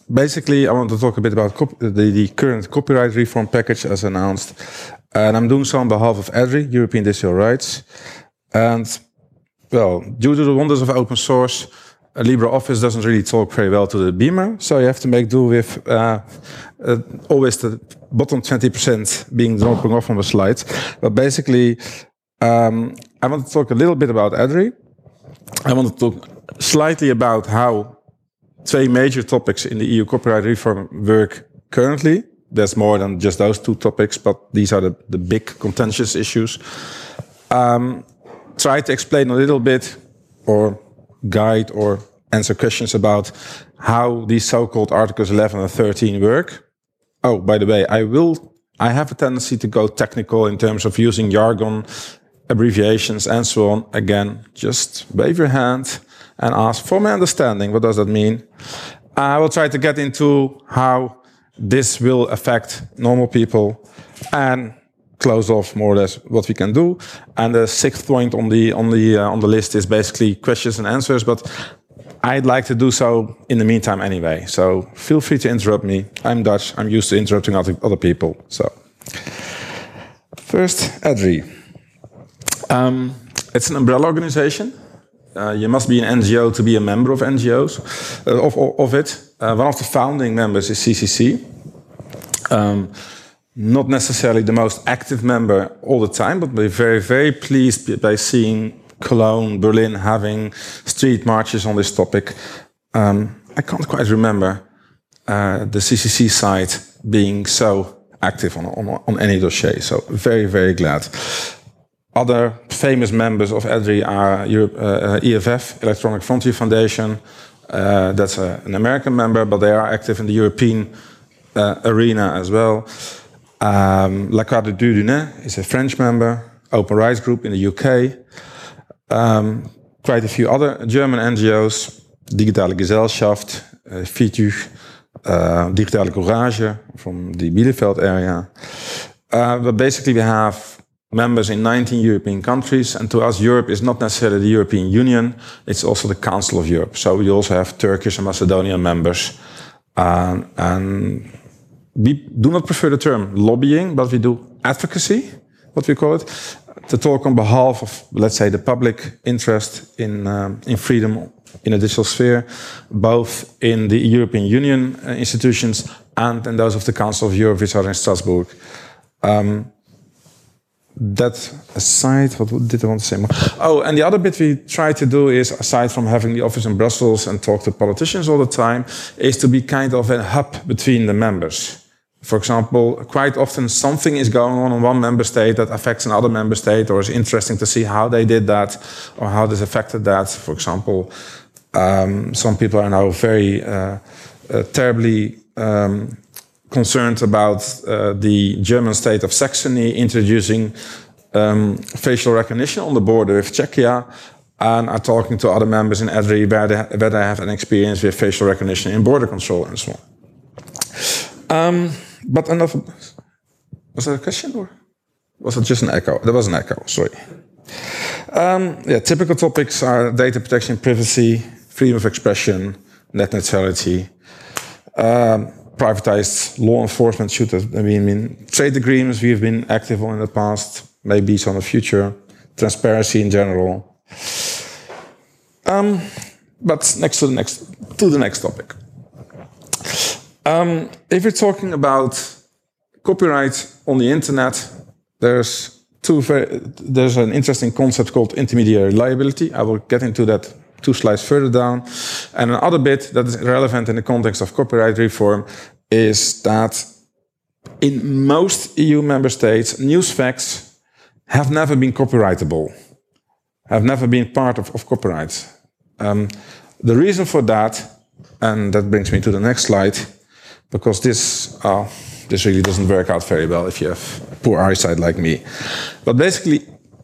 basically, I want to talk a bit about the current copyright reform package as announced. And I'm doing so on behalf of EDRI, European Digital Rights. And, well, due to the wonders of open source, LibreOffice doesn't really talk very well to the Beamer. So you have to make do with always the bottom 20% being dropping off on the slides. But basically, I want to talk a little bit about EDRI. I want to talk slightly about how two major topics in the EU copyright reform work currently. There's more than just those two topics, but these are the big contentious issues. Try to explain a little bit, or guide, or answer questions about how these so-called Articles 11 and 13 work. Oh, by the way, I have a tendency to go technical in terms of using jargon, abbreviations, and so on. Again, just wave your hand and ask for my understanding. What does that mean? I will try to get into how this will affect normal people and close off more or less what we can do. And the sixth point on the list is basically questions and answers, but I'd like to do so in the meantime anyway. So feel free to interrupt me. I'm Dutch. I'm used to interrupting other people. So first, EDRI. It's an umbrella organization. You must be an NGO to be a member of NGOs, of it. One of the founding members is CCC. Not necessarily the most active member all the time, but we're very, very pleased by seeing Cologne, Berlin having street marches on this topic. I can't quite remember the CCC side being so active on any dossier, so very, very glad. Other famous members of EDRI are EFF, Electronic Frontier Foundation. That's an American member, but they are active in the European arena as well. La Carte du Dunet is a French member. Open Rights Group in the UK. Quite a few other German NGOs. Digitale Gesellschaft, FITU, Digitale Courage from the Bielefeld area. But basically we have members in 19 European countries, and to us Europe is not necessarily the European Union, it's also the Council of Europe. So we also have Turkish and Macedonian members. And we do not prefer the term lobbying, but we do advocacy, what we call it, to talk on behalf of, let's say, the public interest in freedom in the digital sphere, both in the European Union institutions and in those of the Council of Europe, which are in Strasbourg. That aside, what did I want to say more? Oh, and the other bit we try to do is, aside from having the office in Brussels and talk to politicians all the time, is to be kind of a hub between the members. For example, quite often something is going on in one member state that affects another member state, or is interesting to see how they did that, or how this affected that. For example, some people are now very terribly concerned about the German state of Saxony introducing facial recognition on the border with Czechia, and are talking to other members in EDRI where they have an experience with facial recognition in border control and so on. But enough. Was that a question, or was it just an echo? There was an echo, sorry. Yeah, typical topics are data protection, privacy, freedom of expression, net neutrality. Privatized law enforcement should have been trade agreements we have been active on in the past, maybe some in the future, transparency in general. But next to the next topic. If you're talking about copyright on the internet, there's an interesting concept called intermediary liability. I will get into that 2 slides further down. And another bit that is relevant in the context of copyright reform is that in most EU member states, news facts have never been copyrightable, have never been part of copyright. The reason for that, and that brings me to the next slide, because this really doesn't work out very well if you have poor eyesight like me. But basically,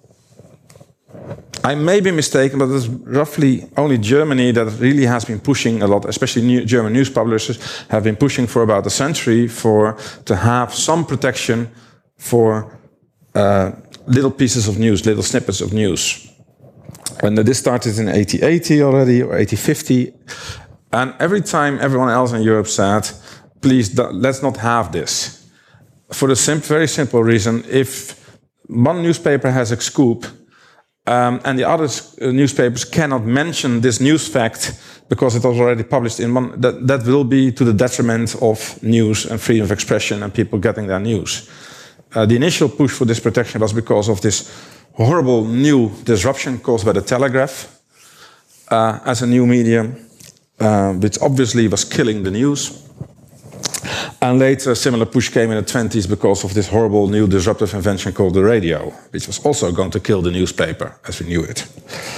I may be mistaken, but it's roughly only Germany that really has been pushing a lot, especially German news publishers have been pushing for about a century to have some protection for little pieces of news, little snippets of news. And this started in 1880 already, or 1850. And every time everyone else in Europe said, please, let's not have this. For the very simple reason, if one newspaper has a scoop, and the other newspapers cannot mention this news fact because it was already published in one, that will be to the detriment of news and freedom of expression and people getting their news. The initial push for this protection was because of this horrible new disruption caused by the telegraph as a new medium, which obviously was killing the news. And later, a similar push came in the 20s because of this horrible new disruptive invention called the radio, which was also going to kill the newspaper as we knew it.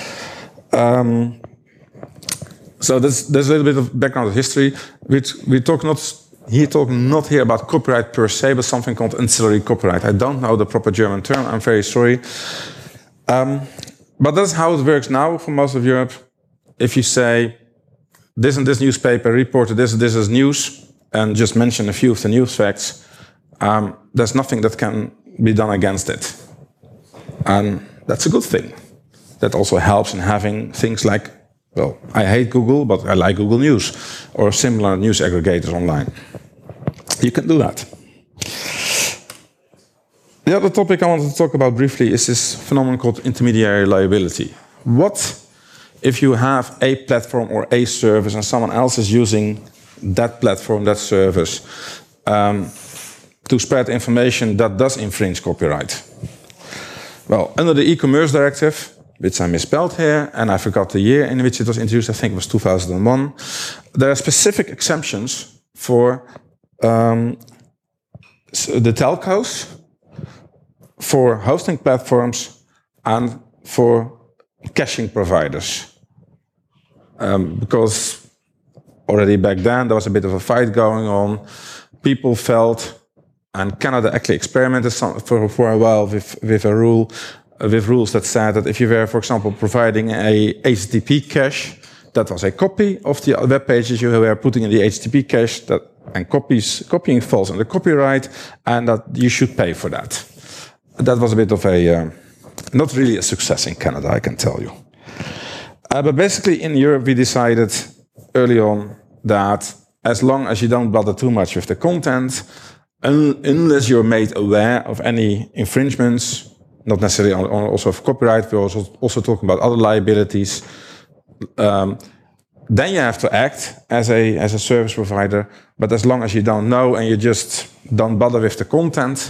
So there's a little bit of background history. We talk not here about copyright per se, but something called ancillary copyright. I don't know the proper German term, I'm very sorry. But that's how it works now for most of Europe. If you say, this and this newspaper reported this and this as news, and just mention a few of the news facts, there's nothing that can be done against it. And that's a good thing. That also helps in having things like, well, I hate Google, but I like Google News, or similar news aggregators online. You can do that. The other topic I wanted to talk about briefly is this phenomenon called intermediary liability. What if you have a platform or a service and someone else is using that platform, that service, to spread information that does infringe copyright? Well, under the e-commerce directive, which I misspelled here, and I forgot the year in which it was introduced, I think it was 2001, there are specific exemptions for the telcos, for hosting platforms, and for caching providers. Because already back then, there was a bit of a fight going on. People felt, and Canada actually experimented for a while with a rule, with rules that said that if you were, for example, providing a HTTP cache, that was a copy of the web pages you were putting in the HTTP cache, and copying falls under copyright, and that you should pay for that. That was a bit of a, not really a success in Canada, I can tell you. But basically in Europe, we decided early on that as long as you don't bother too much with the content, unless you're made aware of any infringements, not necessarily also of copyright, we're also talking about other liabilities, then you have to act as a service provider. But as long as you don't know and you just don't bother with the content,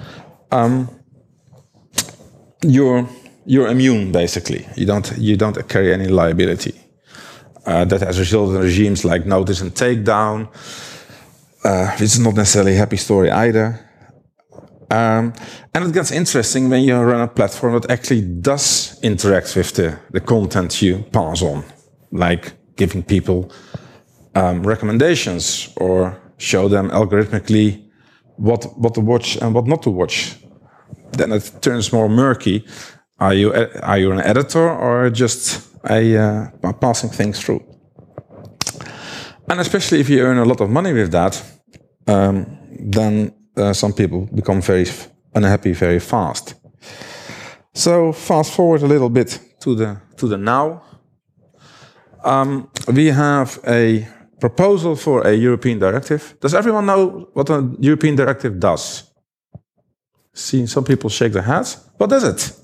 you're immune, basically. You don't carry any liability. That has resulted in regimes like notice and takedown, which is not necessarily a happy story either. And it gets interesting when you run a platform that actually does interact with the content you pass on, like giving people recommendations or show them algorithmically what to watch and what not to watch. Then it turns more murky. Are you an editor or just passing things through? And especially if you earn a lot of money with that, then some people become very unhappy very fast. So fast forward a little bit to the now. We have a proposal for a European directive. Does everyone know what a European directive does? See some people shake their heads. What is it?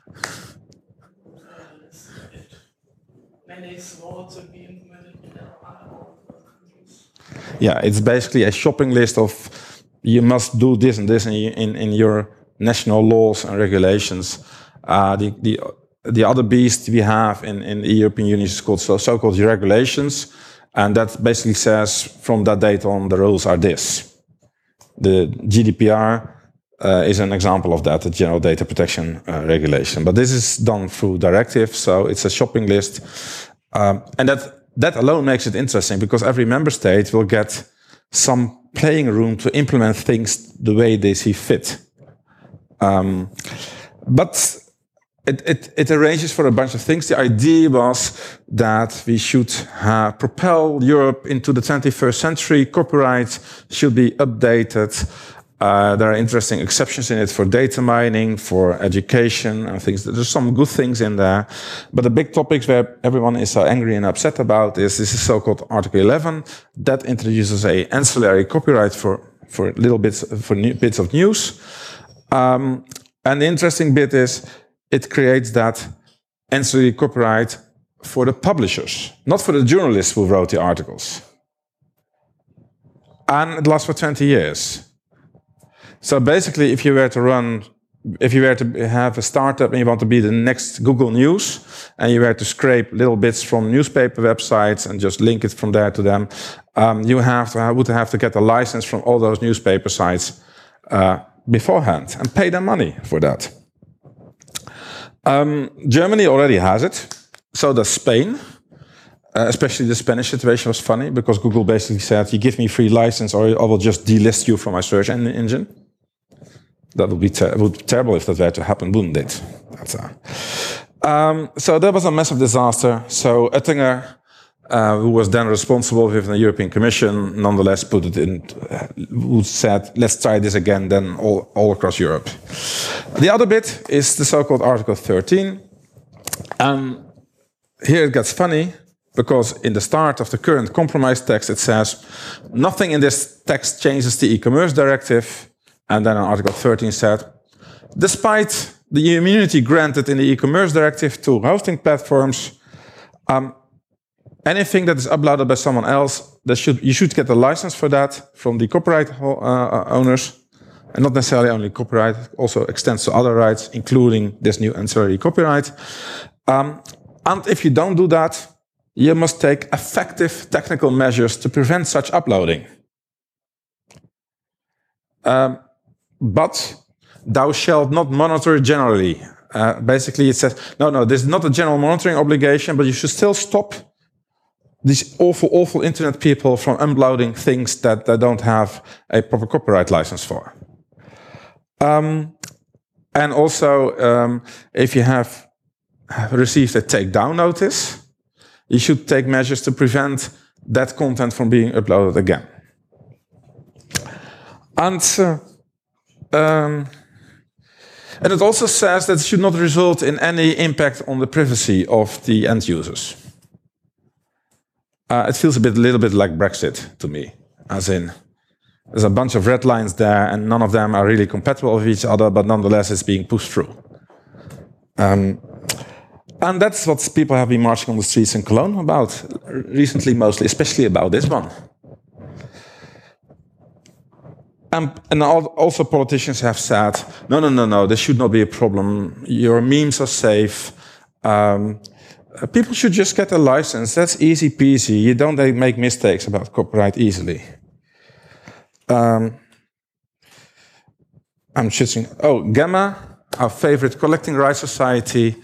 Yeah, it's basically a shopping list of you must do this and this in your national laws and regulations. The other beast we have in the European Union is called so-called regulations, and that basically says from that date on the rules are this. The GDPR is an example of that, the General Data Protection Regulation. But this is done through directive, so it's a shopping list, and that alone makes it interesting because every member state will get some playing room to implement things the way they see fit. But it arranges for a bunch of things. The idea was that we should propel Europe into the 21st century. Copyright should be updated. There are interesting exceptions in it for data mining, for education, and things. There's some good things in there. But the big topics where everyone is so angry and upset about is this is so-called Article 11 that introduces a ancillary copyright for little bits, for bits of news. And the interesting bit is it creates that ancillary copyright for the publishers, not for the journalists who wrote the articles. And it lasts for 20 years. So basically, if you were to have a startup and you want to be the next Google News, and you were to scrape little bits from newspaper websites and just link it from there to them, you would have to get a license from all those newspaper sites beforehand and pay them money for that. Germany already has it. So does Spain. Especially the Spanish situation was funny because Google basically said, you give me free license or I will just delist you from my search engine. That would be terrible if that were to happen, wouldn't it? So that was a massive disaster. So Oettinger, who was then responsible with the European Commission, nonetheless put it in, who said, let's try this again, then all across Europe. The other bit is the so-called Article 13. Here it gets funny, because in the start of the current compromise text, it says, nothing in this text changes the e-commerce directive. And then in Article 13 said, despite the immunity granted in the e-commerce directive to hosting platforms, anything that is uploaded by someone else, you should get a license for that from the copyright owners. And not necessarily only copyright, it also extends to other rights, including this new ancillary copyright. And if you don't do that, you must take effective technical measures to prevent such uploading. But thou shalt not monitor generally. Basically, it says, no, this is not a general monitoring obligation, but you should still stop these awful internet people from uploading things that they don't have a proper copyright license for. And also, if you have received a takedown notice, you should take measures to prevent that content from being uploaded again. And it also says that it should not result in any impact on the privacy of the end users. It feels a little bit like Brexit to me, as in there's a bunch of red lines there and none of them are really compatible with each other, but nonetheless it's being pushed through. And that's what people have been marching on the streets in Cologne about recently, mostly, especially about this one. And also politicians have said, no, this should not be a problem. Your memes are safe. People should just get a license. That's easy peasy. You don't make mistakes about copyright easily. I'm switching. Oh, Gamma, our favorite collecting rights society,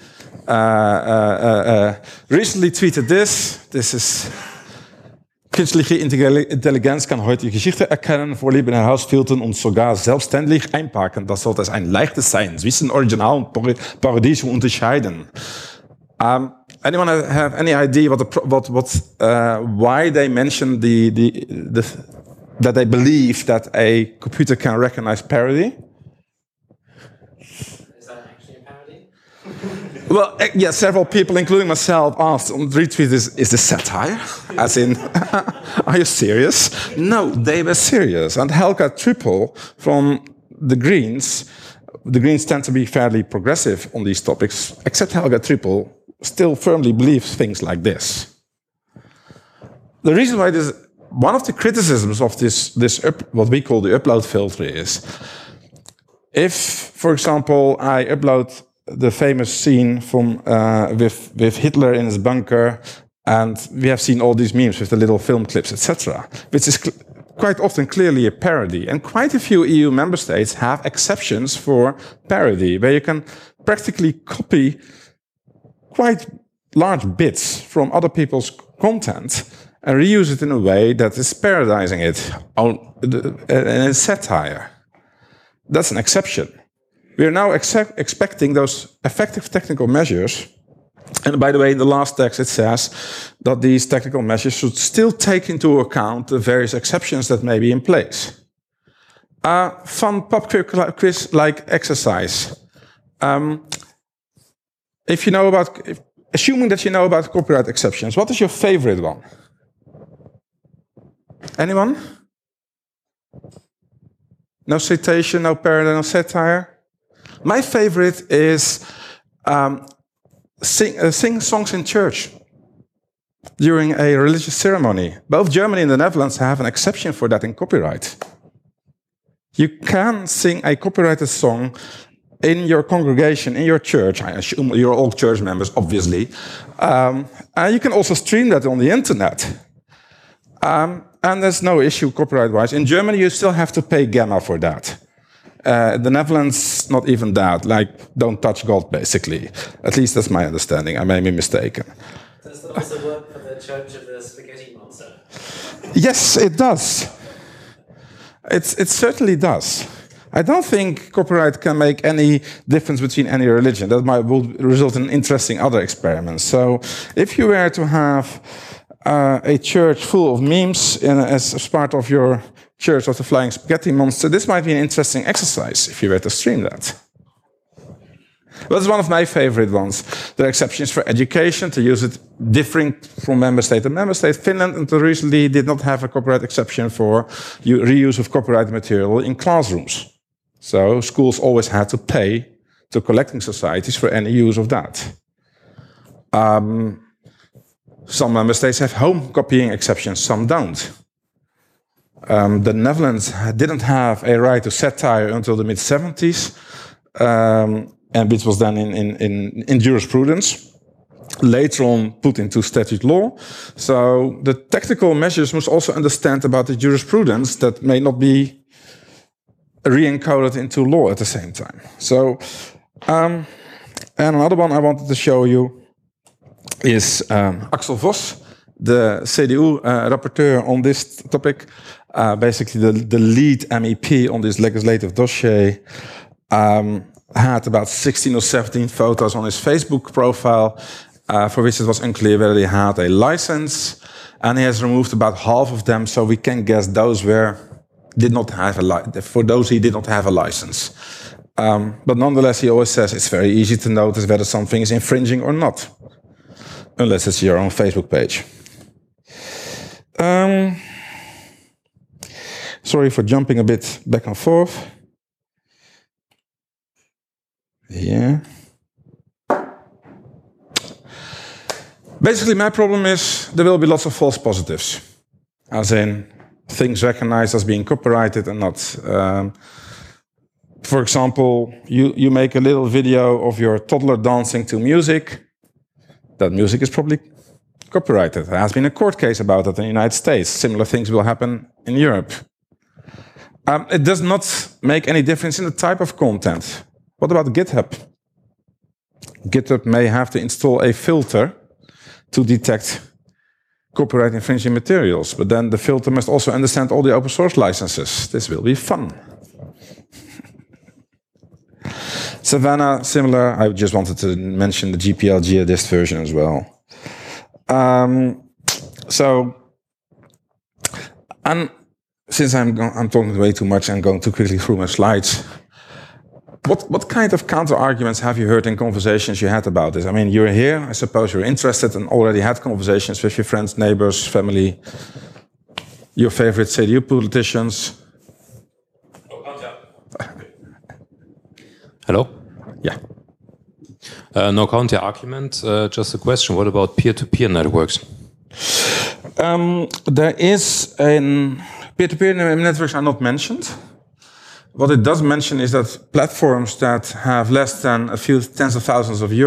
recently tweeted this. This is... Künstliche Intelligenz kann heute Geschichte erkennen, Vorlieben herausfiltern und sogar selbstständig einpacken. Das sollte ein leichtes sein, zwischen Original und Parodie zu unterscheiden. Anyone have any idea why they mentioned that they believe that a computer can recognize parody? Is that actually a parody? Well, yeah, several people, including myself, asked on the retweet, is this satire? As in, are you serious? No, they were serious. And Helga Trippel from the Greens tend to be fairly progressive on these topics, except Helga Trippel still firmly believes things like this. The reason why one of the criticisms of what we call the upload filter is, if, for example, I upload the famous scene from with Hitler in his bunker, and we have seen all these memes with the little film clips, etc., which is quite often clearly a parody. And quite a few EU member states have exceptions for parody, where you can practically copy quite large bits from other people's content and reuse it in a way that is parodizing it in satire. That's an exception. We are now expecting those effective technical measures. And by the way, in the last text it says that these technical measures should still take into account the various exceptions that may be in place. Fun pop quiz-like exercise. Assuming that you know about copyright exceptions, what is your favorite one? Anyone? No citation, no parody, no satire? My favorite is sing songs in church during a religious ceremony. Both Germany and the Netherlands have an exception for that in copyright. You can sing a copyrighted song in your congregation, in your church. I assume you're all church members, obviously. And you can also stream that on the internet. And there's no issue copyright-wise. In Germany, you still have to pay GEMA for that. The Netherlands, not even that. Like, don't touch God, basically. At least that's my understanding. I may be mistaken. Does that also work for the Church of the Spaghetti Monster? Yes, it does. It certainly does. I don't think copyright can make any difference between any religion. That will result in interesting other experiments. So if you were to have a church full of memes as part of your Church of the Flying Spaghetti Monster, this might be an interesting exercise if you were to stream that. That's one of my favorite ones. There are exceptions for education, to use it differing from member state to member state. Finland until recently did not have a copyright exception for reuse of copyrighted material in classrooms. So schools always had to pay to collecting societies for any use of that. Some member states have home copying exceptions, some don't. The Netherlands didn't have a right to satire until the mid-70s, and which was then in jurisprudence. Later on put into statute law. So the technical measures must also understand about the jurisprudence that may not be re-encoded into law at the same time. So, and another one I wanted to show you is Axel Voss, the CDU rapporteur on this topic, basically the lead MEP on this legislative dossier, had about 16 or 17 photos on his Facebook profile, for which it was unclear whether he had a license, and he has removed about half of them, so we can guess those did not have for those he did not have a license. But nonetheless, he always says it's very easy to notice whether something is infringing or not, unless it's your own Facebook page. Sorry for jumping a bit back and forth. Yeah. Basically, my problem is there will be lots of false positives, as in things recognized as being copyrighted and not. For example, you make a little video of your toddler dancing to music. That music is probably copyrighted. There has been a court case about it in the United States. Similar things will happen in Europe. It does not make any difference in the type of content. What about GitHub? GitHub may have to install a filter to detect copyright infringing materials, but then the filter must also understand all the open source licenses. This will be fun. Savannah, similar. I just wanted to mention the GPL GeoDist version as well. And since I'm talking way too much and going too quickly through my slides, what kind of counter-arguments have you heard in conversations you had about this? I mean, you're here, I suppose you're interested and already had conversations with your friends, neighbors, family, your favorite CDU politicians. Hello? Yeah. No counter-argument, just a question. What about peer-to-peer networks? There is peer-to-peer networks are not mentioned. What it does mention is that platforms that have less than a few tens of thousands of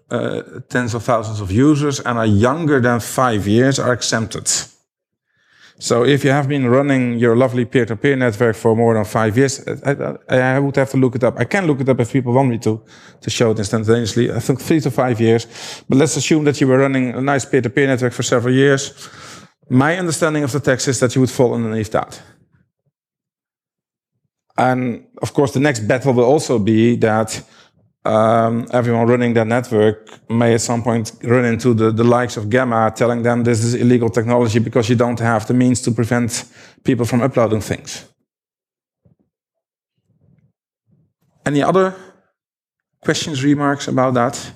users and are younger than 5 years are exempted. So if you have been running your lovely peer-to-peer network for more than 5 years, I would have to look it up. I can look it up if people want me to show it instantaneously. I think 3 to 5 years. But let's assume that you were running a nice peer-to-peer network for several years. My understanding of the text is that you would fall underneath that. And of course, the next battle will also be that everyone running that network may at some point run into the likes of GEMA telling them this is illegal technology because you don't have the means to prevent people from uploading things. Any other questions, remarks about that?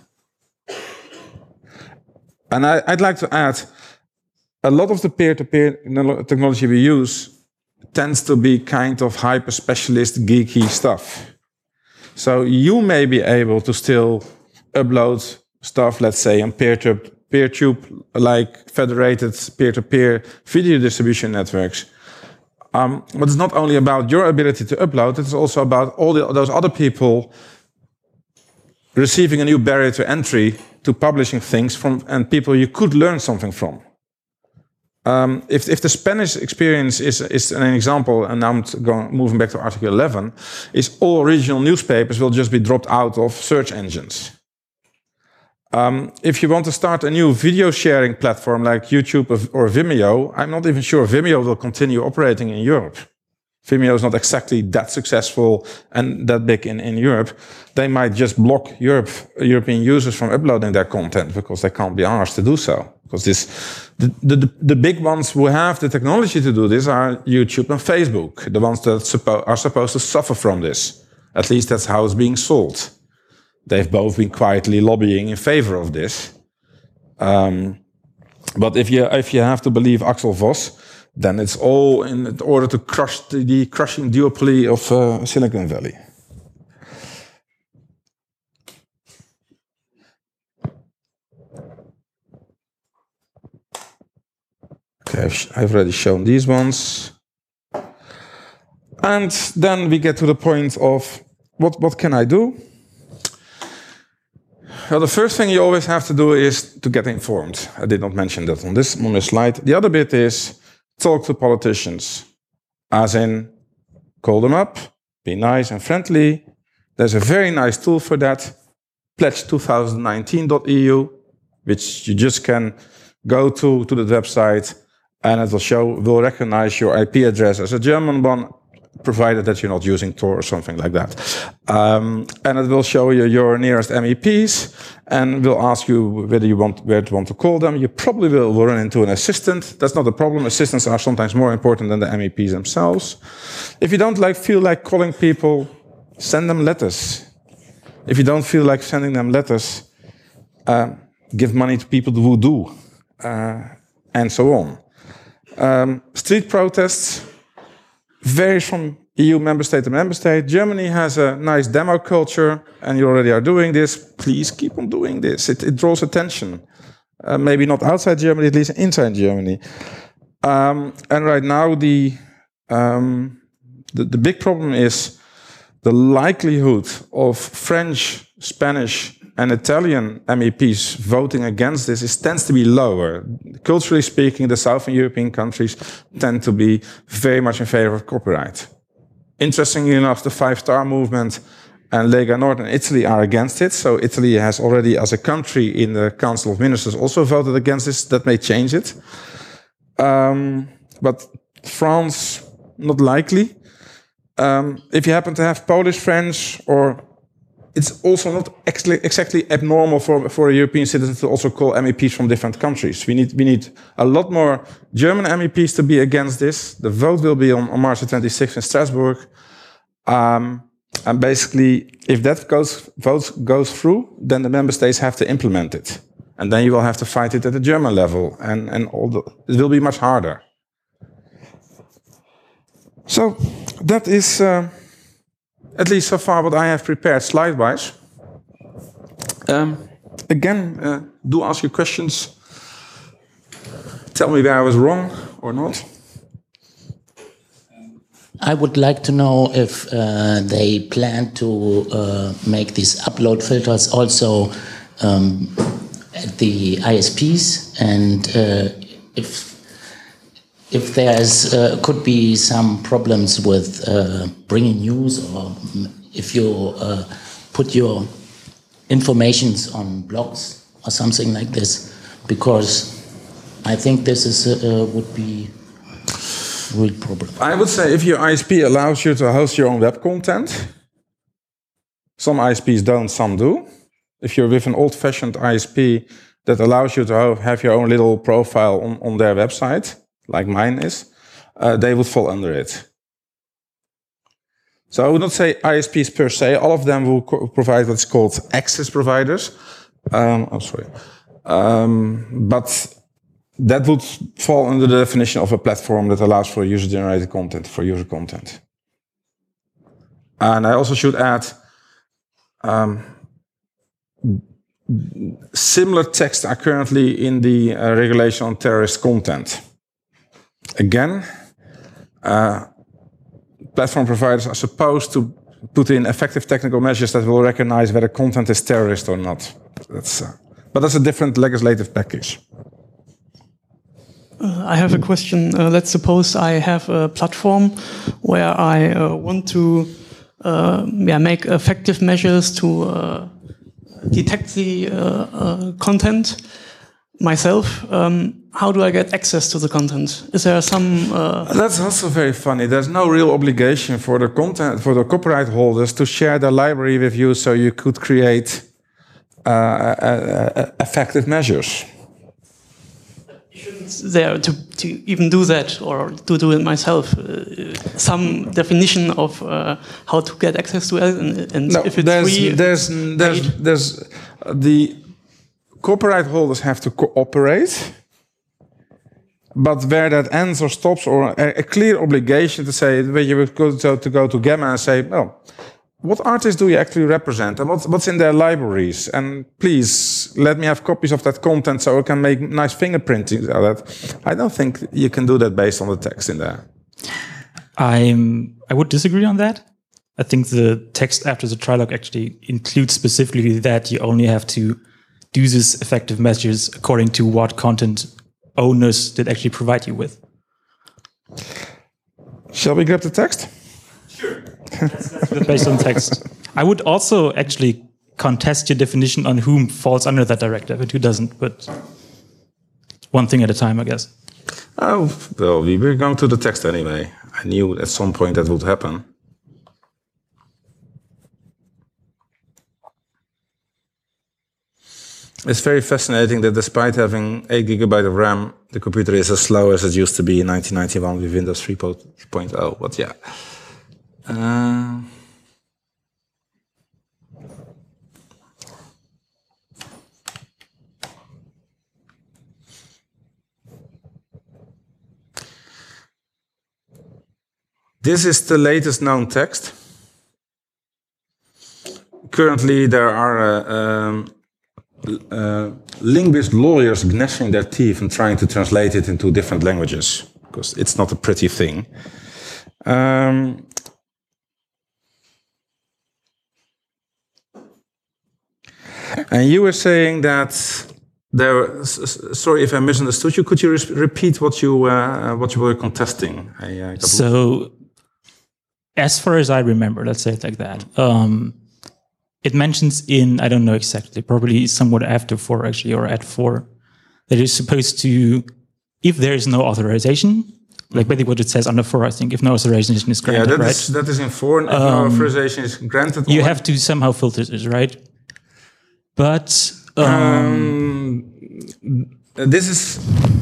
And I'd like to add, a lot of the peer-to-peer technology we use tends to be kind of hyper-specialist, geeky stuff. So you may be able to still upload stuff, let's say, on PeerTube, like federated peer-to-peer video distribution networks. But it's not only about your ability to upload, it's also about all those other people receiving a new barrier to entry to publishing things from, and people you could learn something from. If the Spanish experience is an example, and now I'm moving back to Article 11, is all regional newspapers will just be dropped out of search engines. If you want to start a new video sharing platform like YouTube or Vimeo, I'm not even sure Vimeo will continue operating in Europe. Vimeo is not exactly that successful and that big in Europe. They might just block European users from uploading their content because they can't be asked to do so. Because the big ones who have the technology to do this are YouTube and Facebook, the ones that are supposed to suffer from this. At least that's how it's being sold. They've both been quietly lobbying in favor of this. But if you have to believe Axel Voss, then it's all in order to crush the crushing duopoly of Silicon Valley. Okay, I've already shown these ones. And then we get to the point of, what can I do? Well, the first thing you always have to do is to get informed. I did not mention that on this slide. The other bit is talk to politicians, as in call them up, be nice and friendly. There's a very nice tool for that, pledge2019.eu, which you just can go to the website, and it will recognize your IP address as a German one, provided that you're not using Tor or something like that. And it will show you your nearest MEPs, and will ask you where you want to call them. You probably will run into an assistant. That's not a problem. Assistants are sometimes more important than the MEPs themselves. If you don't feel like calling people, send them letters. If you don't feel like sending them letters, give money to people who do, and so on. Street protests varies from EU member state to member state. Germany has a nice demo culture, and you already are doing this. Please keep on doing this. It draws attention. Maybe not outside Germany, at least inside Germany. And right now, the big problem is the likelihood of French, Spanish, and Italian MEPs voting against this tends to be lower. Culturally speaking, the Southern European countries tend to be very much in favor of copyright. Interestingly enough, the Five-Star Movement and Lega Nord in Italy are against it. So Italy has already, as a country in the Council of Ministers, also voted against this. That may change it. But France, not likely. If you happen to have Polish, French, or it's also not exactly abnormal for a European citizen to also call MEPs from different countries. We need a lot more German MEPs to be against this. The vote will be on March the 26th in Strasbourg. And basically, if that vote goes through, then the member states have to implement it. And then you will have to fight it at the German level. And it will be much harder. So that is at least so far what I have prepared slide-wise. Again, do ask your questions. Tell me where I was wrong or not. I would like to know if they plan to make these upload filters also at the ISPs, and if there's could be some problems with bringing news, or if you put your informations on blogs or something like this, because I think this is would be a real problem. I would say if your ISP allows you to host your own web content, some ISPs don't, some do. If you're with an old-fashioned ISP that allows you to have your own little profile on their website, like mine is, they would fall under it. So I would not say ISPs per se. All of them will provide what's called access providers. But that would fall under the definition of a platform that allows for user-generated content, for user content. And I also should add, similar texts are currently in the regulation on terrorist content. Again, platform providers are supposed to put in effective technical measures that will recognize whether content is terrorist or not. But that's a different legislative package. I have a question. Let's suppose I have a platform where I want to make effective measures to detect the content myself. How do I get access to the content? Is there some? That's also very funny. There's no real obligation for the content for the copyright holders to share their library with you, so you could create effective measures. Shouldn't there to even do that or to do it myself? Some definition of how to get access to it, and No, if it's free, there's the copyright holders have to cooperate, but where that ends or stops, or a clear obligation to say, where you would go to Gamma and say, well, what artists do you actually represent, and what's in their libraries, and please let me have copies of that content so I can make nice fingerprinting out of that. I don't think you can do that based on the text in there. I would disagree on that. I think the text after the trilog actually includes specifically that you only have to do these effective measures according to what content owners did actually provide you with. Shall we grab the text? Sure. Based on text. I would also actually contest your definition on whom falls under that directive and who doesn't, but one thing at a time, I guess. Oh, well, we were going to the text anyway. I knew at some point that would happen. It's very fascinating that despite having 8 GB of RAM, the computer is as slow as it used to be in 1991 with Windows 3.0. But yeah. This is the latest known text. Currently, there are linguist lawyers gnashing their teeth and trying to translate it into different languages, because it's not a pretty thing. And you were saying that there. Sorry if I misunderstood you. Could you repeat what you were contesting? So, as far as I remember, let's say it like that. It mentions in, I don't know exactly, probably somewhat after 4 actually, or at 4, that it's supposed to, if there is no authorization, like basically what it says under 4, I think, if no authorization is granted, that is in 4, and if no authorization is granted. You have to somehow filter this, right? But this is,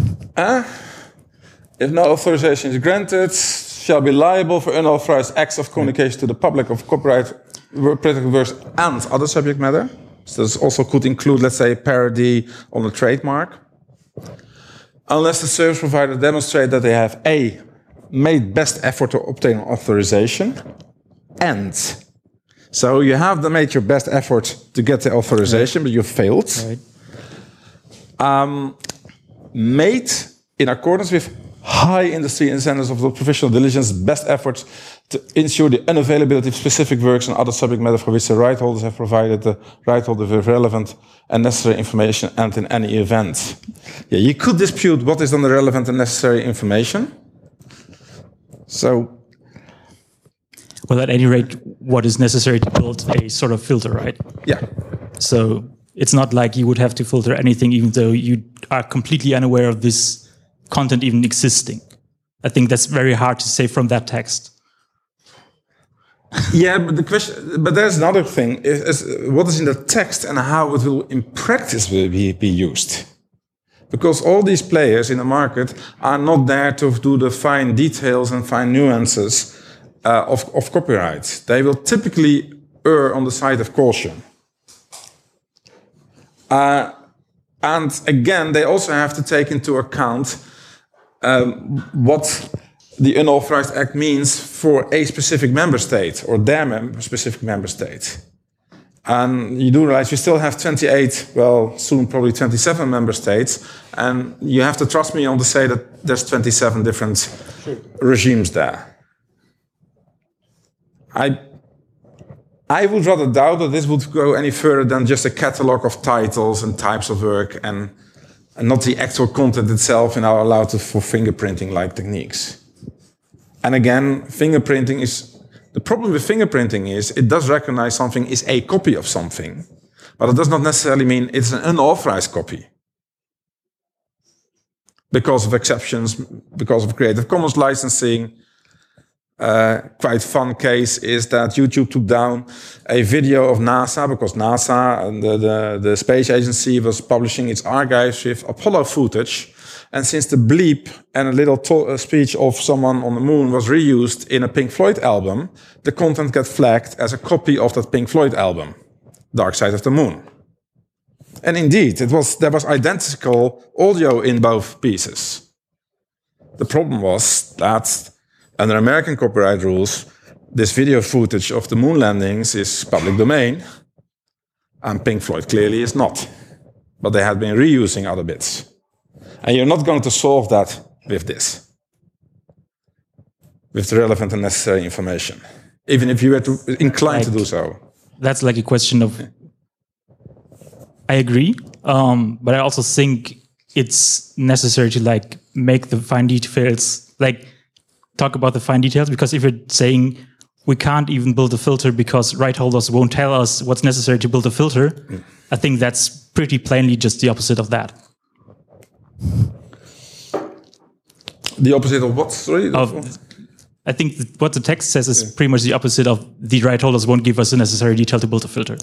if no authorization is granted, shall be liable for unauthorized acts of communication to the public of copyright protected works and other subject matter. So this also could include, let's say, parody on a trademark. Unless the service provider demonstrates that they have A, made best effort to obtain authorization, and so you have made your best effort to get the authorization, but you failed. Right. Made in accordance with high industry standards of the professional diligence, best efforts to ensure the unavailability of specific works and other subject matter for which the right holders have provided the right holder with relevant and necessary information, and in any event. Yeah, you could dispute what is then the relevant and necessary information. So, well, at any rate, what is necessary to build a sort of filter, right? Yeah. So it's not like you would have to filter anything, even though you are completely unaware of this content even existing. I think that's very hard to say from that text. Yeah, but there's another thing: is what is in the text and how it will, in practice, will be used. Because all these players in the market are not there to do the fine details and fine nuances of copyright. They will typically err on the side of caution. And again, they also have to take into account what the Unauthorized Act means for a specific member state or their specific member state. And you do realize you still have 28, well, soon probably 27 member states, and you have to trust me on to say that there's 27 different regimes there. I would rather doubt that this would go any further than just a catalog of titles and types of work and not the actual content itself and are allowed for fingerprinting-like techniques. And again, fingerprinting is... The problem with fingerprinting is it does recognize something is a copy of something, but it does not necessarily mean it's an unauthorized copy. Because of exceptions, because of Creative Commons licensing. Quite fun case is that YouTube took down a video of NASA because NASA and the space agency was publishing its archives with Apollo footage. And since the bleep and a little speech of someone on the moon was reused in a Pink Floyd album, the content got flagged as a copy of that Pink Floyd album, Dark Side of the Moon. And indeed, there was identical audio in both pieces. The problem was that under American copyright rules, this video footage of the moon landings is public domain, and Pink Floyd clearly is not. But they had been reusing other bits. And you're not going to solve that with this, with the relevant and necessary information, even if you were inclined to do so. That's like a question of, I agree, but I also think it's necessary to like make the fine details, like talk about the fine details, because if you're saying we can't even build a filter because right holders won't tell us what's necessary to build a filter, I think that's pretty plainly just the opposite of that. The opposite of what? Sorry? I think what the text says is pretty much the opposite of the right holders won't give us the necessary detail to build a filter.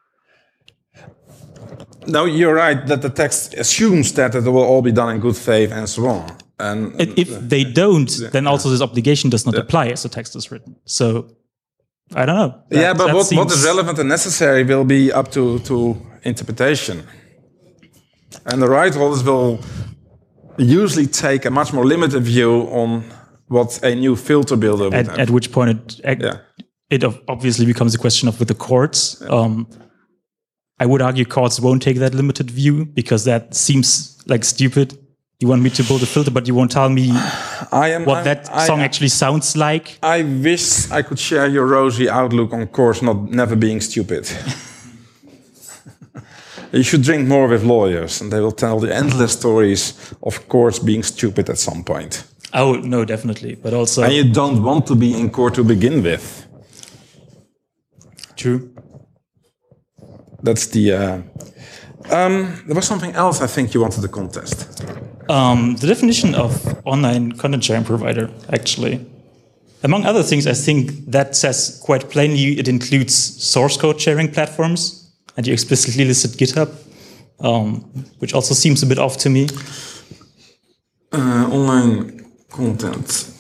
No, you're right that the text assumes that it will all be done in good faith and so on. And if they don't, then also this obligation does not apply as the text is written. So, I don't know. But what is relevant and necessary will be up to interpretation. And the right holders will usually take a much more limited view on what a new filter builder would have. At which point it obviously becomes a question of with the courts. I would argue courts won't take that limited view because that seems like stupid. You want me to build a filter, but you won't tell me what that song actually sounds like. I wish I could share your rosy outlook on courts never being stupid. You should drink more with lawyers, and they will tell the endless stories of courts being stupid at some point. Oh, no, definitely. But also... And you don't want to be in court to begin with. True. That's the... there was something else I think you wanted to contest. The definition of online content sharing provider, actually. Among other things, I think that says quite plainly it includes source code sharing platforms. And you explicitly listed GitHub, which also seems a bit off to me. Online content.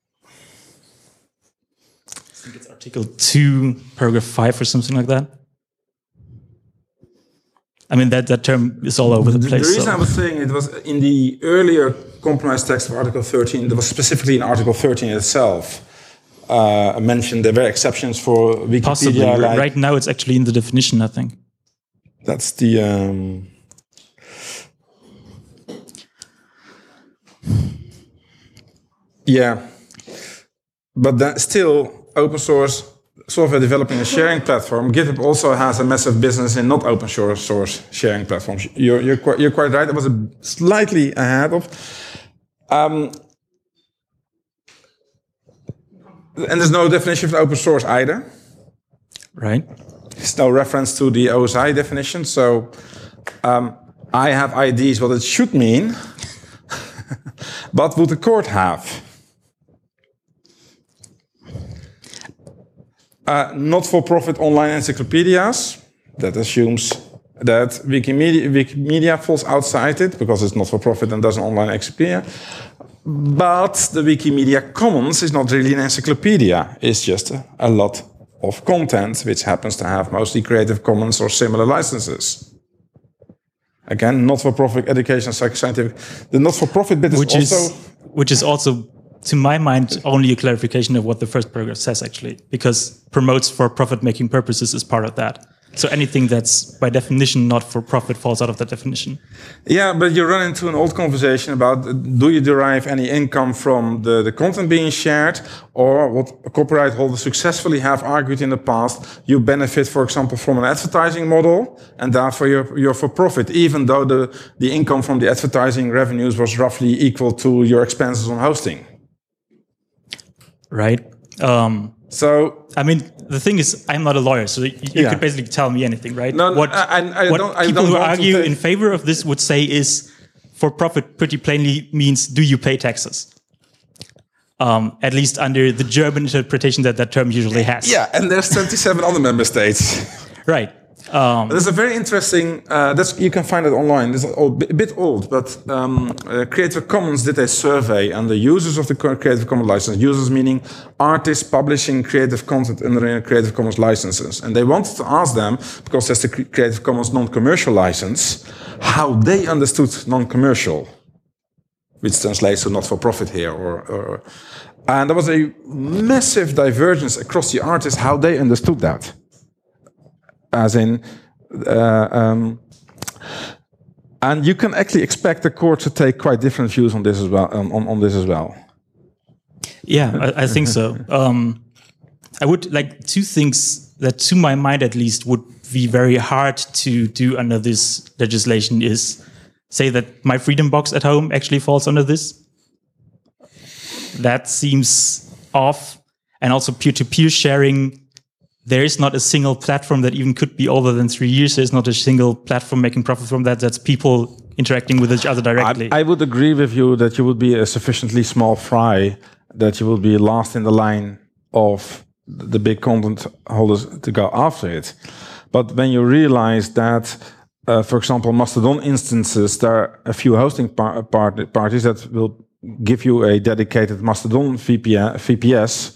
I think it's Article 2, Paragraph 5 or something like that. I mean, that term is all over the place. The reason I was saying it was in the earlier compromise text of Article 13, there was specifically in Article 13 itself mentioned there were exceptions for Wikipedia. Possibly. Right now it's actually in the definition, I think. That's the... Yeah. But that still, open source software developing a sharing platform, GitHub also has a massive business in not open source sharing platforms. You're quite right. It was slightly ahead of. And there's no definition for open source either. Right. There's no reference to the OSI definition. So I have ideas what it should mean. But would the court have? Not-for-profit online encyclopedias, that assumes that Wikimedia falls outside it because it's not-for-profit and does an online encyclopedia. But the Wikimedia Commons is not really an encyclopedia. It's just a lot of content which happens to have mostly Creative Commons or similar licenses. Again, not-for-profit education, scientific. The not-for-profit bit which is also, to my mind, only a clarification of what the first paragraph says, actually, because promotes for profit-making purposes is part of that. So anything that's by definition not for profit falls out of that definition. Yeah, but you run into an old conversation about do you derive any income from the content being shared, or what copyright holders successfully have argued in the past, you benefit, for example, from an advertising model, and therefore you're for profit, even though the income from the advertising revenues was roughly equal to your expenses on hosting. Right. So, I mean, the thing is, I'm not a lawyer, so you could basically tell me anything, right? No, what people who argue in favor of this would say is, for profit pretty plainly means, do you pay taxes? At least under the German interpretation that term usually has. Yeah, and there's 27 other member states. Right. There's a very interesting, you can find it online, it's a bit old, but Creative Commons did a survey on the users of the Creative Commons license, users meaning artists publishing creative content under Creative Commons licenses. And they wanted to ask them, because there's the Creative Commons non-commercial license, how they understood non-commercial, which translates to not-for-profit here. And there was a massive divergence across the artists, how they understood that. As in, and you can actually expect the court to take quite different views on this as well. On this as well. Yeah, I think so. I would like two things that, to my mind at least, would be very hard to do under this legislation is say that my Freedom Box at home actually falls under this. That seems off, and also peer-to-peer sharing. There is not a single platform that even could be older than 3 years. There's not a single platform making profit from that. That's people interacting with each other directly. I would agree with you that you would be a sufficiently small fry that you will be last in the line of the big content holders to go after it. But when you realize that, for example, Mastodon instances, there are a few hosting parties that will give you a dedicated Mastodon VPS,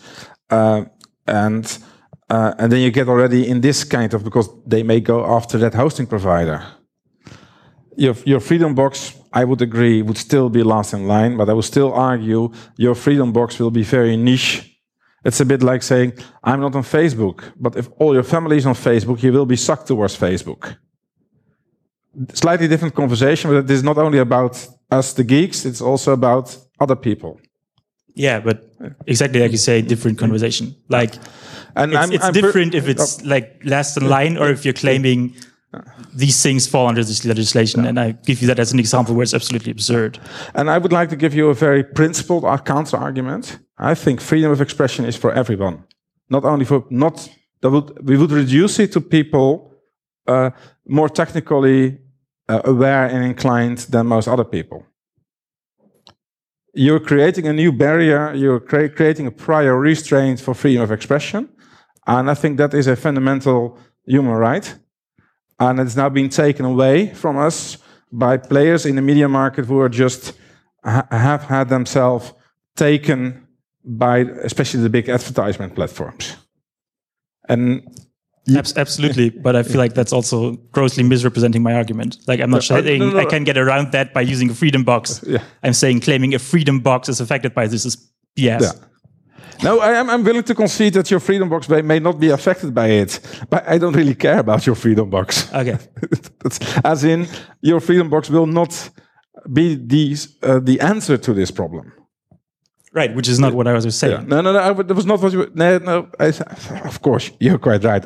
and then you get already in this kind of, because they may go after that hosting provider. Your Freedom Box, I would agree, would still be last in line, but I would still argue your Freedom Box will be very niche. It's a bit like saying, I'm not on Facebook, but if all your family is on Facebook, you will be sucked towards Facebook. Slightly different conversation, but it is not only about us, the geeks, it's also about other people. Yeah, but exactly like you say, different conversation. Like, and it's different if it's like last in line or if you're claiming these things fall under this legislation. And I give you that as an example where it's absolutely absurd. And I would like to give you a very principled counter argument. I think freedom of expression is for everyone. Not only for, we would reduce it to people more technically aware and inclined than most other people. You're creating a new barrier, you're creating a prior restraint for freedom of expression. And I think that is a fundamental human right. And it's now been taken away from us by players in the media market who are just have had themselves taken by especially the big advertisement platforms. And absolutely, but I feel like that's also grossly misrepresenting my argument. Like, I'm not saying I can get around that by using a Freedom Box. Yeah. I'm saying claiming a Freedom Box is affected by this is BS. Yeah. No, I'm willing to concede that your Freedom Box may not be affected by it, but I don't really care about your Freedom Box. Okay. As in, your Freedom Box will not be the answer to this problem. Right, which is not what I was saying. Yeah. No, that was not what you... No, of course, you're quite right.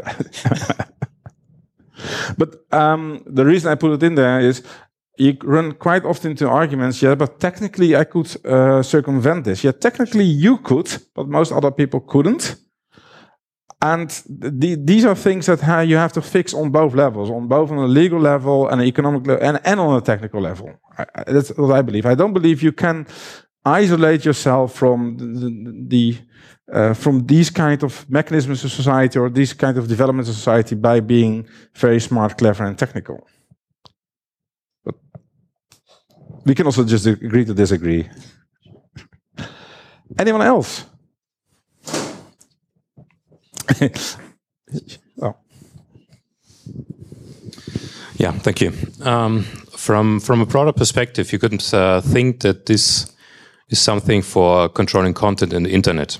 But the reason I put it in there is you run quite often into arguments, yeah, but technically I could circumvent this. Yeah, technically you could, but most other people couldn't. And these are things that you have to fix on both levels, on both on a legal level and an economic level and on a technical level. That's what I believe. I don't believe you can isolate yourself from from these kind of mechanisms of society or these kind of developments of society by being very smart, clever, and technical. But we can also just agree to disagree. Anyone else? Oh. Yeah, thank you. From a broader perspective, you couldn't think that this is something for controlling content in the internet.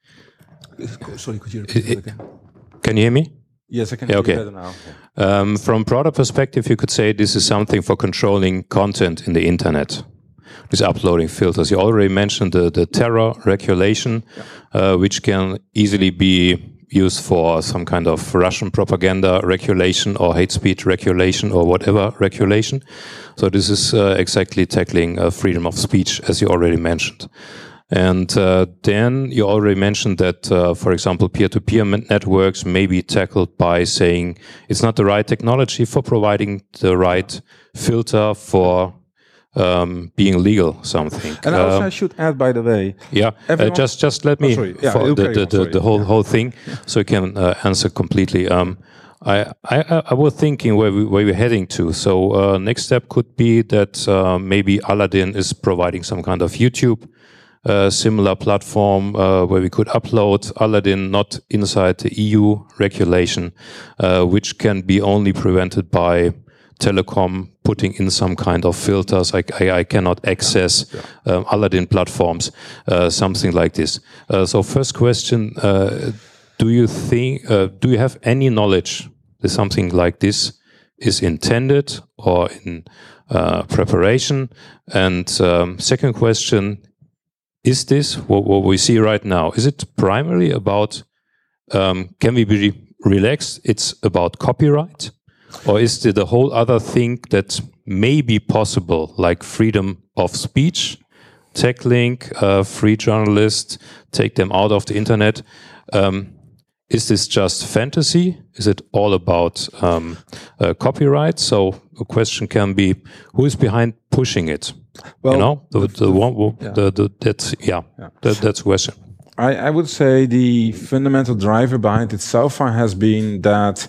Sorry, could you repeat that again? Can you hear me? Yes, I can Yeah, hear you okay. better now. From a broader perspective, you could say this is something for controlling content in the internet. These uploading filters. You already mentioned the terror regulation, which can easily be used for some kind of Russian propaganda regulation or hate speech regulation or whatever regulation. So this is exactly tackling freedom of speech, as you already mentioned. And then you already mentioned that, for example, peer-to-peer networks may be tackled by saying it's not the right technology for providing the right filter for being legal something. And also I should add, by the way, yeah, just let me the whole thing, so you can answer completely. I was thinking where we're heading to. So next step could be that maybe Aladdin is providing some kind of YouTube similar platform where we could upload Aladdin not inside the EU regulation, which can be only prevented by telecom putting in some kind of filters. I cannot access Aladdin platforms, something like this. So first question, do you have any knowledge that something like this is intended or in preparation? And second question, is this what we see right now? Is it primarily about, can we be relaxed? It's about copyright? Or is there the whole other thing that may be possible, like freedom of speech, tackling free journalists, take them out of the internet? Is this just fantasy? Is it all about copyright? So a question can be, who is behind pushing it? Well, you know, that's a question. I would say the fundamental driver behind it so far has been that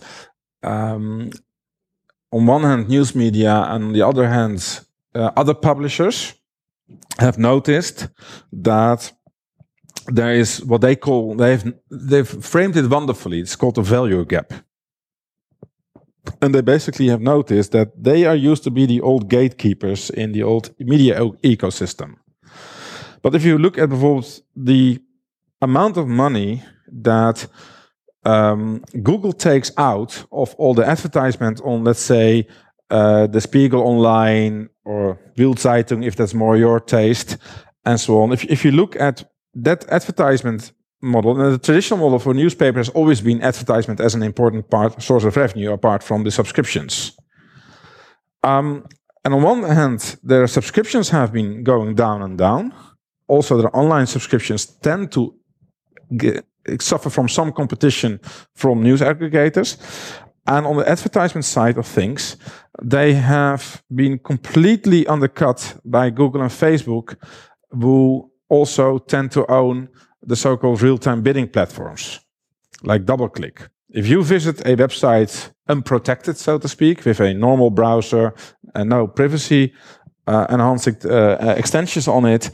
on one hand, news media, and on the other hand, other publishers have noticed that there is what they call, they've framed it wonderfully. It's called the value gap. And they basically have noticed that they are used to be the old gatekeepers in the old media ecosystem. But if you look at the amount of money that Google takes out of all the advertisement on, let's say, the Spiegel Online or Bild-Zeitung, if that's more your taste, and so on. If you look at that advertisement model, and the traditional model for newspaper has always been advertisement as an important source of revenue, apart from the subscriptions. And on one hand, their subscriptions have been going down and down. Also, their online subscriptions tend to suffer from some competition from news aggregators. And on the advertisement side of things, they have been completely undercut by Google and Facebook, who also tend to own the so-called real-time bidding platforms, like DoubleClick. If you visit a website unprotected, so to speak, with a normal browser and no privacy enhancing extensions on it,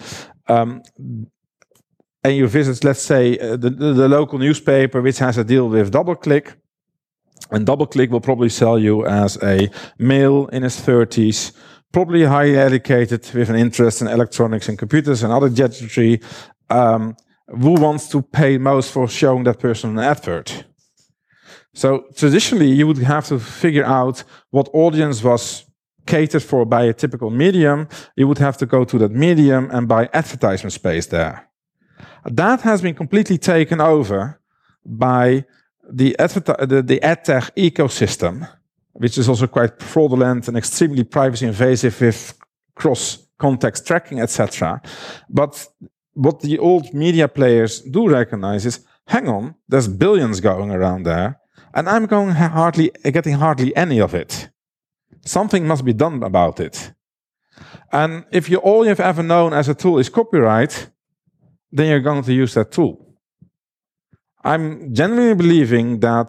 and you visit, let's say, the local newspaper, which has a deal with DoubleClick, and DoubleClick will probably sell you as a male in his 30s, probably highly educated with an interest in electronics and computers and other gadgetry, who wants to pay most for showing that person an advert. So traditionally, you would have to figure out what audience was catered for by a typical medium. You would have to go to that medium and buy advertisement space there. That has been completely taken over by the AdTech ecosystem, which is also quite fraudulent and extremely privacy invasive with cross-context tracking, etc. But what the old media players do recognize is, hang on, there's billions going around there, and I'm getting hardly any of it. Something must be done about it. And if all you've ever known as a tool is copyright, then you're going to use that tool. I'm genuinely believing that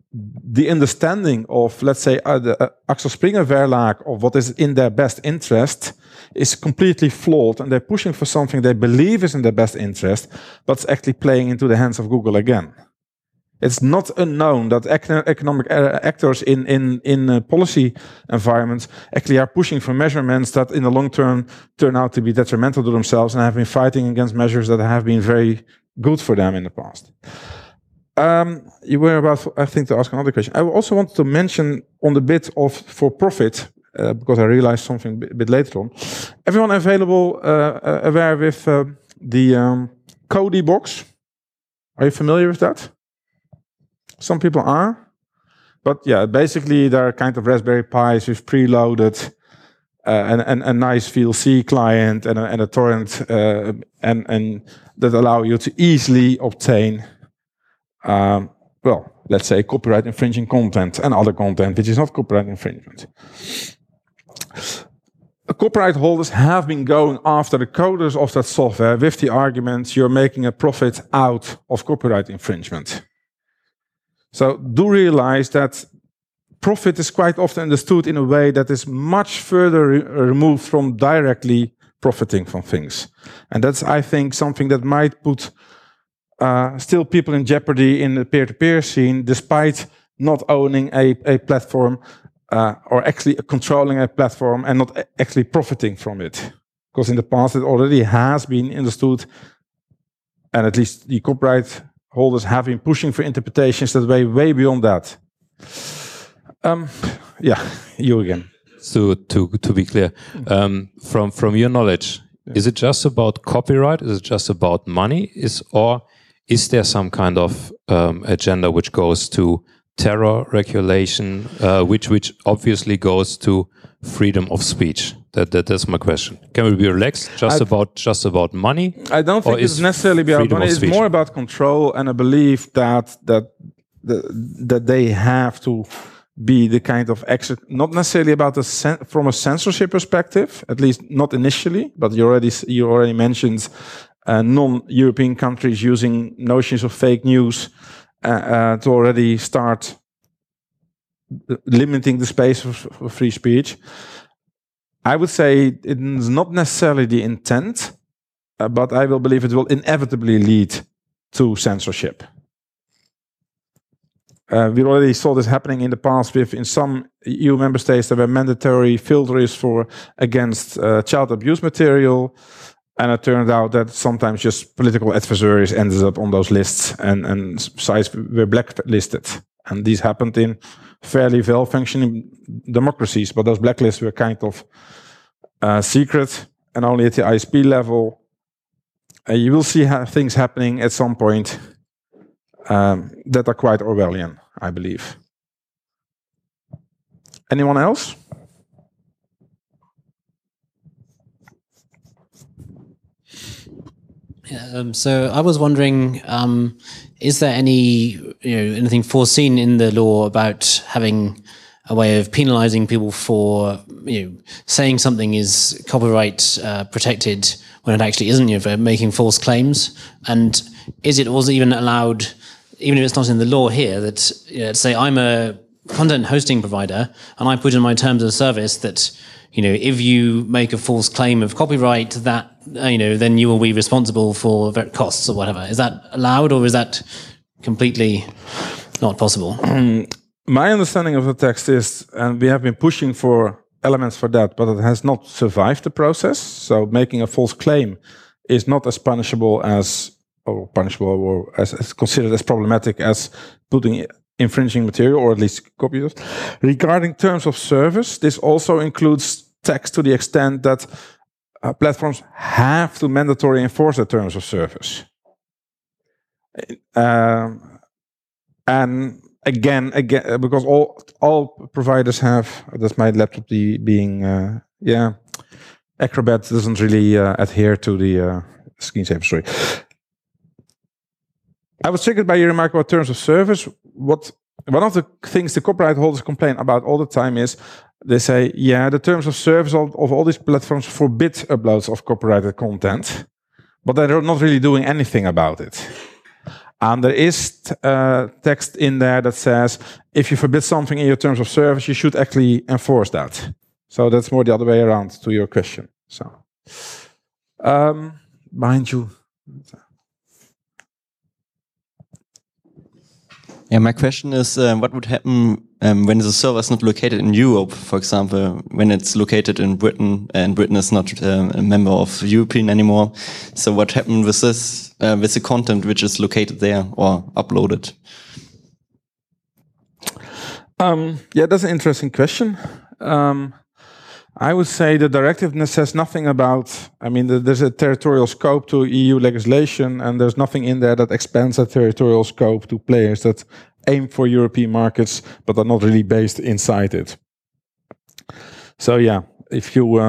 the understanding of, let's say, the Axel Springer Verlag of what is in their best interest is completely flawed, and they're pushing for something they believe is in their best interest, but it's actually playing into the hands of Google again. It's not unknown that economic actors in policy environments actually are pushing for measurements that in the long term turn out to be detrimental to themselves, and have been fighting against measures that have been very good for them in the past. You were about, I think, to ask another question. I also wanted to mention on the bit of for profit, because I realized something a bit later on. Everyone available, aware with the Kodi box? Are you familiar with that? Some people are. But yeah, basically there are kind of Raspberry Pis with preloaded and a nice VLC client and a torrent and that allow you to easily obtain well, let's say copyright infringing content and other content which is not copyright infringement. Copyright holders have been going after the coders of that software with the argument you're making a profit out of copyright infringement. So do realize that profit is quite often understood in a way that is much further removed from directly profiting from things. And that's, I think, something that might put still people in jeopardy in the peer-to-peer scene, despite not owning a platform or actually controlling a platform and not actually profiting from it. Because in the past it already has been understood, and at least the copyright holders have been pushing for interpretations that way beyond that. Yeah, you again. So to be clear, from your knowledge, is it just about copyright? Is it just about money? Or is there some kind of agenda which goes to terror regulation, which obviously goes to freedom of speech? That's my question. Can we be relaxed just about money? I don't think it's necessarily about money. It's more about control and a belief that they have to be the kind of not necessarily about from a censorship perspective, at least not initially. But you already mentioned non-European countries using notions of fake news to already start limiting the space for free speech. I would say it is not necessarily the intent, but I will believe it will inevitably lead to censorship. We already saw this happening in the past in some EU member states there were mandatory filters against child abuse material. And it turned out that sometimes just political adversaries ended up on those lists and sites were blacklisted. And these happened in fairly well-functioning democracies, but those blacklists were kind of secret and only at the ISP level. You will see things happening at some point that are quite Orwellian, I believe. Anyone else? So I was wondering, is there anything foreseen in the law about having a way of penalizing people for saying something is copyright protected when it actually isn't, for making false claims? And is it also even allowed, even if it's not in the law here, that let's say I'm a content hosting provider and I put in my terms of service that if you make a false claim of copyright, that then you will be responsible for costs or whatever. Is that allowed, or is that completely not possible? My understanding of the text is, and we have been pushing for elements for that, but it has not survived the process. So making a false claim is not as punishable as considered as problematic as putting infringing material, or at least copies. Regarding terms of service, this also includes text to the extent that platforms have to mandatorily enforce their terms of service. And again, because all providers have, that's my laptop being, Acrobat doesn't really adhere to the screensaver, sorry. I was triggered by your remark about terms of service. One of the things the copyright holders complain about all the time is they say, the terms of service of all these platforms forbid uploads of copyrighted content, but they're not really doing anything about it. And there is text in there that says, if you forbid something in your terms of service, you should actually enforce that. So that's more the other way around to your question. So, behind you. Yeah, my question is, what would happen when the server is not located in Europe, for example, when it's located in Britain and Britain is not a member of European anymore? So what happened with this, with the content which is located there or uploaded? Yeah, that's an interesting question. I would say the directive says nothing about, I mean, there's a territorial scope to EU legislation, and there's nothing in there that expands that territorial scope to players that aim for European markets, but are not really based inside it. So yeah, if you,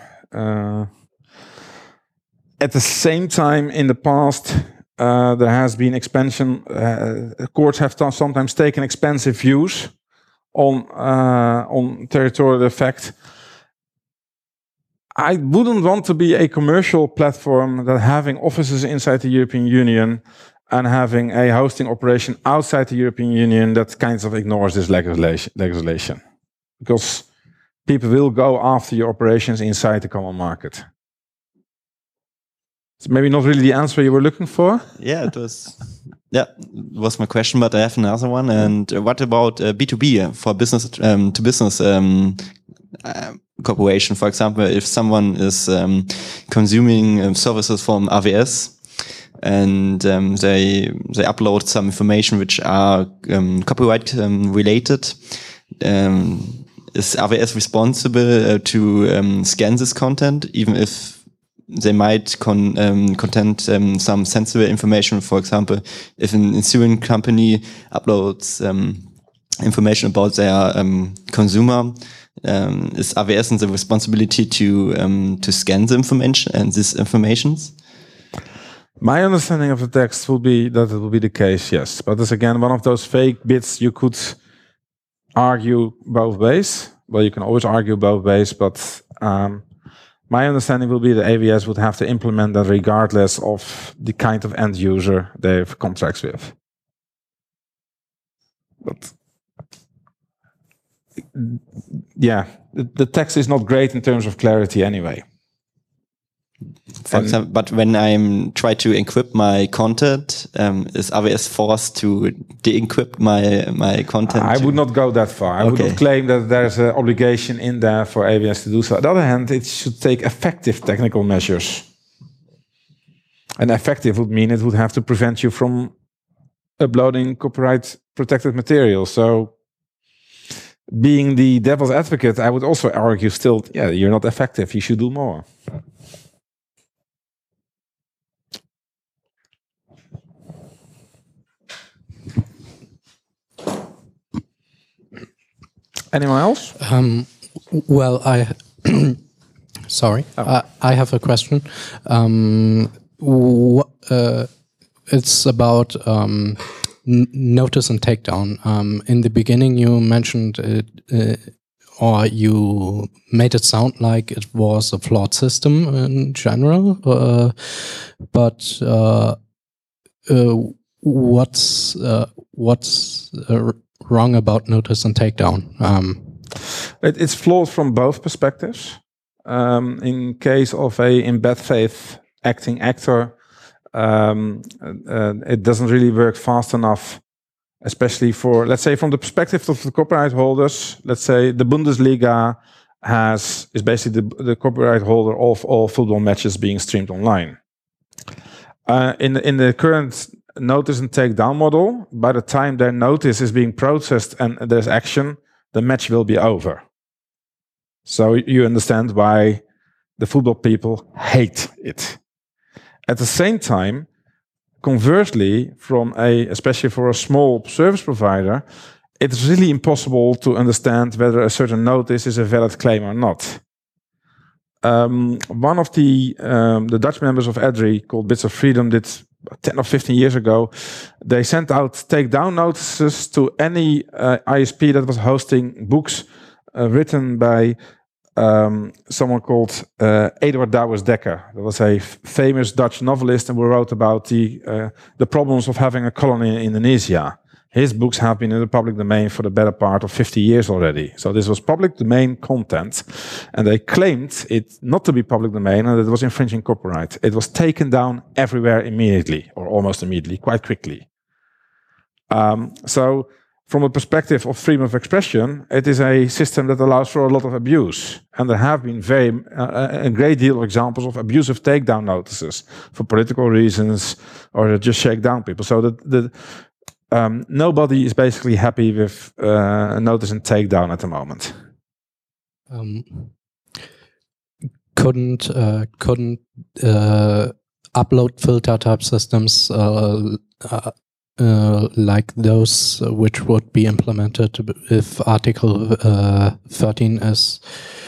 at the same time in the past, there has been expansion, courts have sometimes taken expensive views on territorial effect. I wouldn't want to be a commercial platform that having offices inside the European Union and having a hosting operation outside the European Union that kind of ignores this legislation. Because people will go after your operations inside the common market. It's maybe not really the answer you were looking for. Yeah, it was. Yeah, was my question, but I have another one. And what about B2B for business to business cooperation? For example, if someone is consuming services from AWS and they upload some information which are copyright related, is AWS responsible to scan this content, even if they might content some sensitive information? For example, if an insurance company uploads information about their consumer, is AWS in the responsibility to scan the information and these informations? My understanding of the text will be that it will be the case, yes. But it's again one of those fake bits you could argue both ways. Well, you can always argue both ways, but my understanding will be that AWS would have to implement that regardless of the kind of end user they have contracts with. But yeah, the text is not great in terms of clarity anyway. For example, but when I'm try to encrypt my content, is AWS forced to de-encrypt my content? I would not go that far. I would not claim that there's an obligation in there for AWS to do so. On the other hand, it should take effective technical measures. And effective would mean it would have to prevent you from uploading copyright-protected material. So being the devil's advocate, I would also argue still, yeah, you're not effective. You should do more. Anyone else? Well, sorry, I have a question. It's about notice and takedown. In the beginning, you mentioned it, or you made it sound like it was a flawed system in general. But what's wrong about notice and takedown? It's flawed from both perspectives. In case of a in bad faith acting actor, it doesn't really work fast enough, especially for, let's say, from the perspective of the copyright holders. Let's say the Bundesliga is basically the copyright holder of all football matches being streamed online. In the current notice and take down model, by the time their notice is being processed and there's action, the match will be over. So you understand why the football people hate it. At the same time, conversely, especially for a small service provider, it's really impossible to understand whether a certain notice is a valid claim or not. One of the Dutch members of EDRI, called Bits of Freedom, did 10 or 15 years ago. They sent out takedown notices to any ISP that was hosting books written by someone called Eduard Douwes Dekker. There was a famous Dutch novelist and who wrote about the problems of having a colony in Indonesia. His books have been in the public domain for the better part of 50 years already. So this was public domain content. And they claimed it not to be public domain and it was infringing copyright. It was taken down everywhere immediately, or almost immediately, quite quickly. So from a perspective of freedom of expression, it is a system that allows for a lot of abuse. And there have been a great deal of examples of abusive takedown notices for political reasons or just shake down people. So nobody is basically happy with notice and takedown at the moment. Couldn't upload filter type systems like those which would be implemented if Article 13 is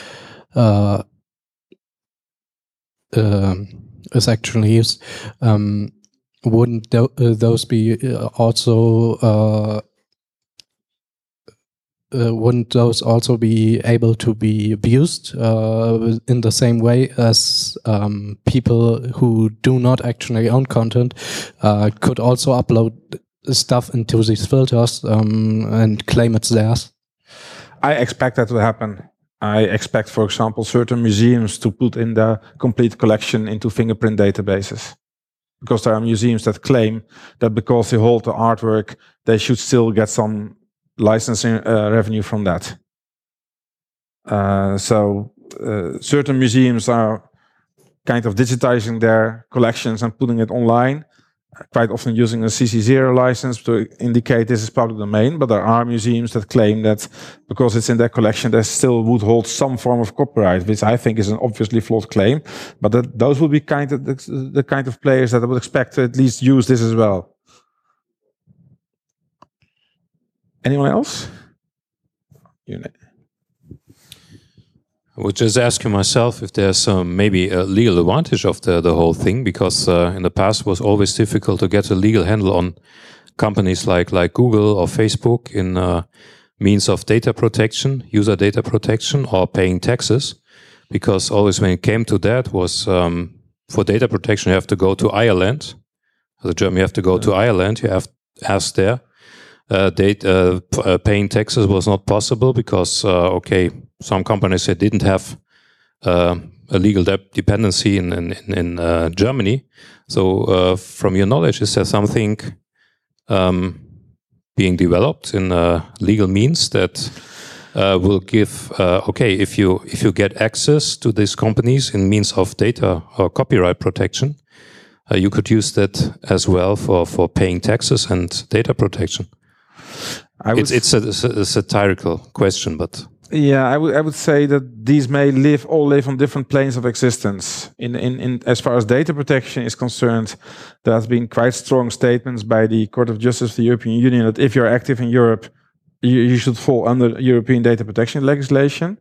actually used? Wouldn't those be also wouldn't those also be able to be abused in the same way as people who do not actually own content could also upload stuff into these filters and claim it's theirs? I expect that to happen. I expect, for example, certain museums to put in the complete collection into fingerprint databases. Because there are museums that claim that because they hold the artwork, they should still get some licensing revenue from that. Certain museums are kind of digitizing their collections and putting it online, quite often using a CC0 license to indicate this is public domain. But there are museums that claim that because it's in their collection, they still would hold some form of copyright, which I think is an obviously flawed claim. But those would be kind of the kind of players that I would expect to at least use this as well. Anyone else? I would just ask you myself if there's maybe a legal advantage of the whole thing, because in the past it was always difficult to get a legal handle on companies like Google or Facebook in means of data protection, user data protection, or paying taxes. Because always when it came to that was for data protection you have to go to Ireland. As a German, you have to go to Ireland. You have to ask there. Paying taxes was not possible because, some companies that didn't have a legal dependency in Germany. So, from your knowledge, is there something being developed in legal means that will give, if you get access to these companies in means of data or copyright protection, you could use that as well for paying taxes and data protection? It's a satirical question, but yeah, I would say that these may all live on different planes of existence. In as far as data protection is concerned, there has been quite strong statements by the Court of Justice of the European Union that if you're active in Europe, you should fall under European data protection legislation.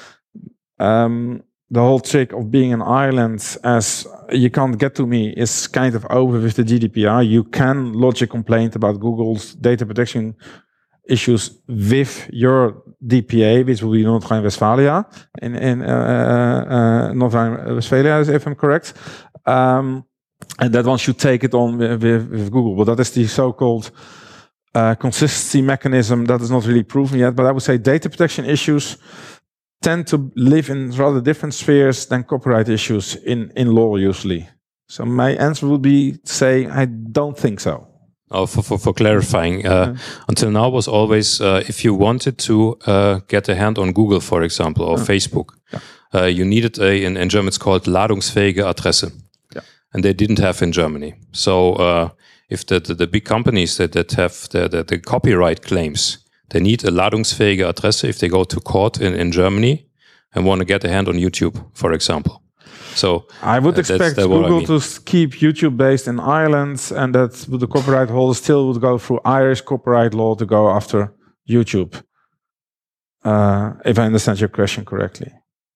The whole trick of being in Ireland as you can't get to me is kind of over with the GDPR. You can lodge a complaint about Google's data protection issues with your DPA, which will be North Rhine-Westphalia, in North Rhine-Westphalia, if I'm correct. And that one should take it on with Google. But that is the so-called consistency mechanism that is not really proven yet. But I would say data protection issues tend to live in rather different spheres than copyright issues in law usually. So my answer would be to say I don't think so. Oh, for clarifying, until now was always if you wanted to get a hand on Google, for example, or Facebook, you needed in German it's called ladungsfähige Adresse, and they didn't have in Germany. So if the big companies that have the copyright claims, they need a ladungsfähige Adresse if they go to court in Germany and want to get a hand on YouTube, for example. So I would expect Google to keep YouTube based in Ireland, and that the copyright holder still would go through Irish copyright law to go after YouTube. If I understand your question correctly.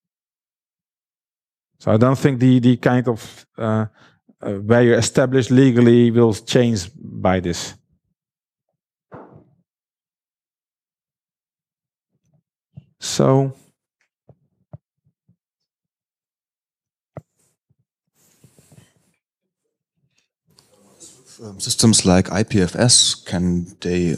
So I don't think the kind of where you're established legally will change by this. So systems like IPFS, can they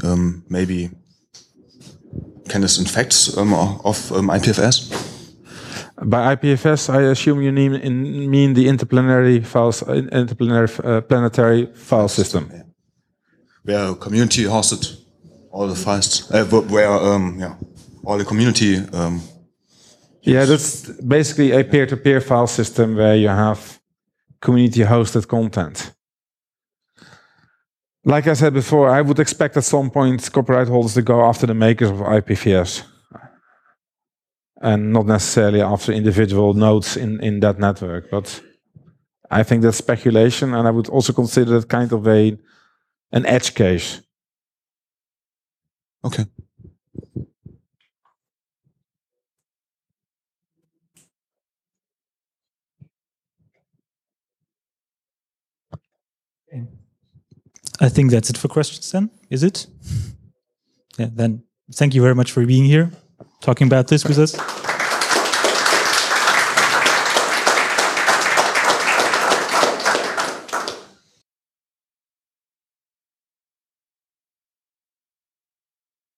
can this infect of IPFS? By IPFS, I assume you mean the interplanetary planetary file system. Yeah. Where community hosted all the files, where all the community. Yeah, that's basically a peer-to-peer file system where you have community-hosted content. Like I said before, I would expect at some point copyright holders to go after the makers of IPFS, and not necessarily after individual nodes in that network. But I think that's speculation, and I would also consider it kind of an edge case. Okay. I think that's it for questions then, is it? Yeah, then thank you very much for being here, talking about this with us.